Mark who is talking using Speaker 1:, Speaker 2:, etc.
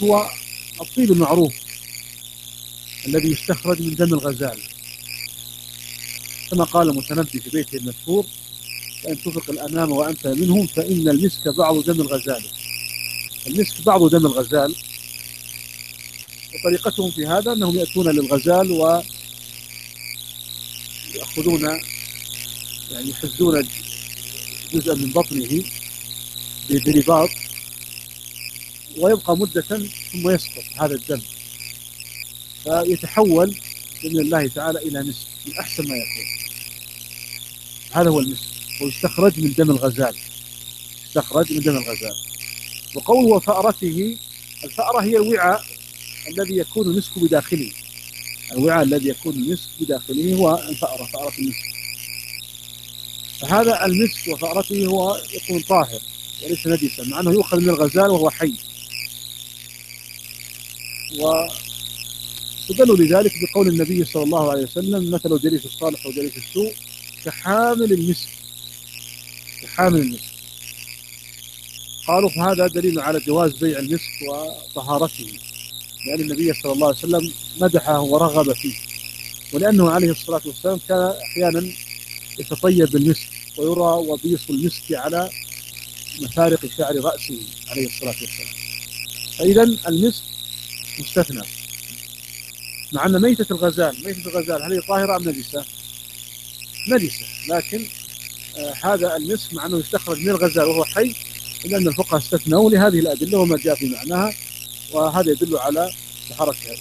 Speaker 1: المسك هو الطيب المعروف الذي يستخرج من دم الغزال، كما قال المتنبي في بيته المشهور: فإن تفق الأمام وأنت منهم فإن المسك بعض دم الغزال. المسك بعض دم الغزال. وطريقتهم في هذا أنهم يأتون للغزال ويأخذون يعني يحزون جزءا من بطنه برباط ويبقى مدة ثم يسقط هذا الدم، فيتحول بإذن الله تعالى إلى مسك من أحسن ما يكون. هذا هو المسك، ويستخرج من دم الغزال، يستخرج من دم الغزال. وقوله وفأرته، الفأرة هي الوعاء الذي يكون المسك بداخله، الوعاء الذي يكون المسك بداخله هو الفأرة، فأرة المسك. فهذا المسك وفأرته هو يكون طاهر وليس نجسا، مع أنه يؤخذ من الغزال وهو حي. واستدلوا لذلك بقول النبي صلى الله عليه وسلم: مثل جليس الصالح وجليس السوء كحامل المسك، كحامل المسك. قالوا فهذا دليل على جواز بيع المسك وطهارته، لأن النبي صلى الله عليه وسلم مدحه ورغب فيه، ولأنه عليه الصلاة والسلام كان أحيانا يتطيب بالمسك ويرى وبيص المسك على مفارق شعر رأسه عليه الصلاة والسلام. فإذا المسك مستثنى، مع أن ميتة الغزال هل هي طاهرة أم نجسة؟ نجسة، لكن هذا المسك مع أنه يستخرج من الغزال وهو حي، إلا أن الفقهاء استثنوا لهذه الأدلة وما جاء في معناها، وهذا يدل على طهارتها.